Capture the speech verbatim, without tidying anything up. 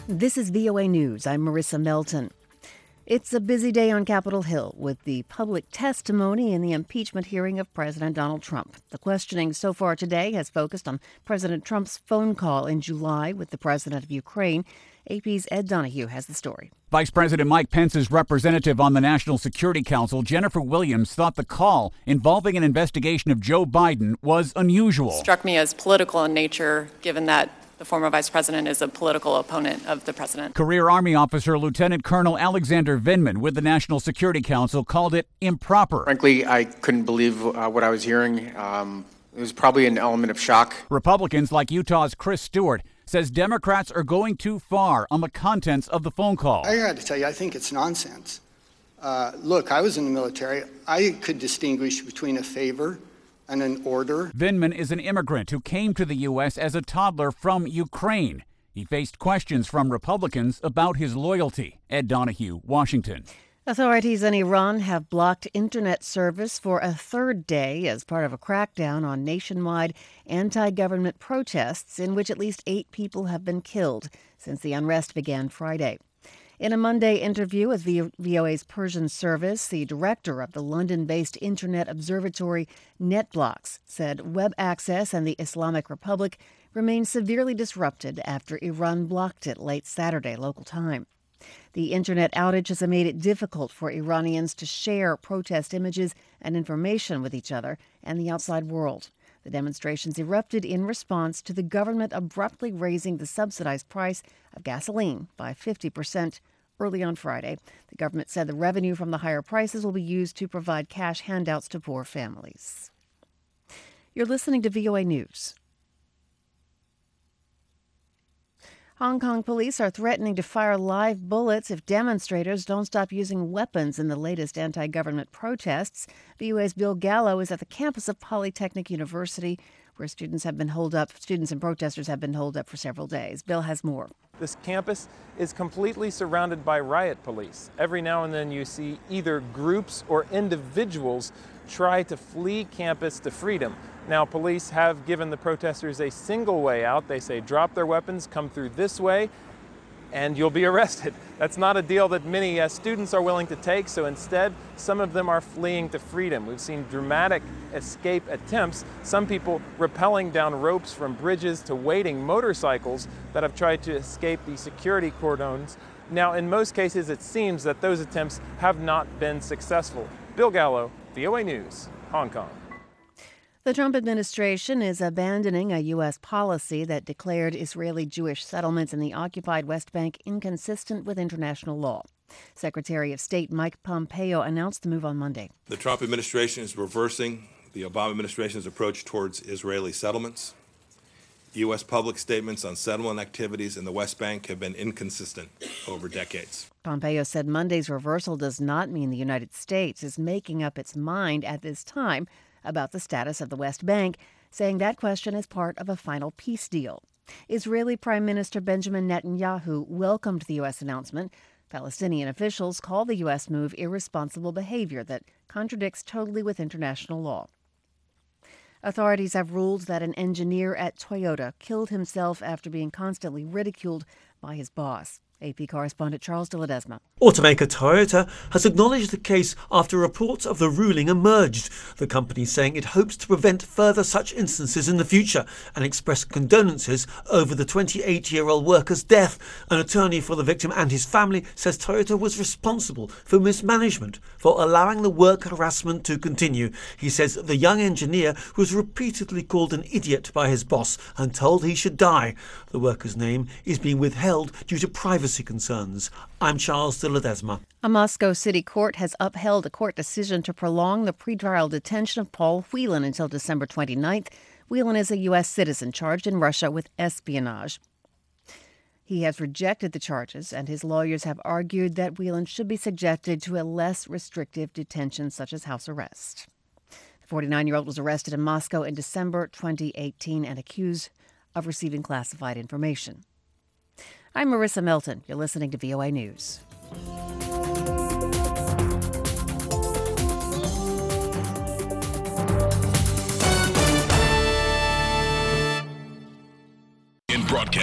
This is V O A News. I'm Marissa Melton. It's a busy day on Capitol Hill with the public testimony in the impeachment hearing of President Donald Trump. The questioning so far today has focused on President Trump's phone call in July with the president of Ukraine. A P's Ed Donahue has the story. Vice President Mike Pence's representative on the National Security Council, Jennifer Williams, thought the call involving an investigation of Joe Biden was unusual. Struck me as political in nature, given that the former vice president is a political opponent of the president. Career Army officer Lieutenant Colonel Alexander Vindman with the National Security Council called it improper. Frankly, I couldn't believe uh, what I was hearing. Um, it was probably an element of shock. Republicans like Utah's Chris Stewart says Democrats are going too far on the contents of the phone call. I got to tell you, I think it's nonsense. Uh, look, I was in the military. I could distinguish between a favor and an order. Vindman is an immigrant who came to the U S as a toddler from Ukraine. He faced questions from Republicans about his loyalty. Ed Donahue, Washington. Authorities in Iran have blocked internet service for a third day as part of a crackdown on nationwide anti-government protests in which at least eight people have been killed since the unrest began Friday. In a Monday interview with V O A's Persian service, the director of the London-based Internet Observatory, NetBlocks, said web access in the Islamic Republic remains severely disrupted after Iran blocked it late Saturday local time. The internet outage has made it difficult for Iranians to share protest images and information with each other and the outside world. The demonstrations erupted in response to the government abruptly raising the subsidized price of gasoline by fifty percent early on Friday. The government said the revenue from the higher prices will be used to provide cash handouts to poor families. You're listening to V O A News. Hong Kong police are threatening to fire live bullets if demonstrators don't stop using weapons in the latest anti-government protests. V O A's Bill Gallo is at the campus of Polytechnic University, where students have been holed up. Students and protesters have been holed up for several days. Bill has more. This campus is completely surrounded by riot police. Every now and then you see either groups or individuals try to flee campus to freedom. Now, police have given the protesters a single way out. They say, drop their weapons, come through this way, and you'll be arrested. That's not a deal that many uh, students are willing to take, so instead, some of them are fleeing to freedom. We've seen dramatic escape attempts, some people rappelling down ropes from bridges to waiting motorcycles that have tried to escape the security cordons. Now, in most cases, it seems that those attempts have not been successful. Bill Gallo, V O A News, Hong Kong. The Trump administration is abandoning a U S policy that declared Israeli Jewish settlements in the occupied West Bank inconsistent with international law. Secretary of State Mike Pompeo announced the move on Monday. The Trump administration is reversing the Obama administration's approach towards Israeli settlements. U S public statements on settlement activities in the West Bank have been inconsistent over decades. Pompeo said Monday's reversal does not mean the United States is making up its mind at this time about the status of the West Bank, saying that question is part of a final peace deal. Israeli Prime Minister Benjamin Netanyahu welcomed the U S announcement. Palestinian officials call the U S move irresponsible behavior that contradicts totally with international law. Authorities have ruled that an engineer at Toyota killed himself after being constantly ridiculed by his boss. A P correspondent Charles de Ledesma. Automaker Toyota has acknowledged the case after reports of the ruling emerged. The company saying it hopes to prevent further such instances in the future and expressed condolences over the twenty-eight-year-old worker's death. An attorney for the victim and his family says Toyota was responsible for mismanagement for allowing the work harassment to continue. He says the young engineer was repeatedly called an idiot by his boss and told he should die. The worker's name is being withheld due to privacy concerns. I'm Charles de Ledesma. A Moscow city court has upheld a court decision to prolong the pretrial detention of Paul Whelan until December twenty-ninth. Whelan is a U S citizen charged in Russia with espionage. He has rejected the charges, and his lawyers have argued that Whelan should be subjected to a less restrictive detention, such as house arrest. The forty-nine-year-old was arrested in Moscow in December twenty eighteen and accused of receiving classified information. I'm Marissa Melton. You're listening to V O A News. In broadcast.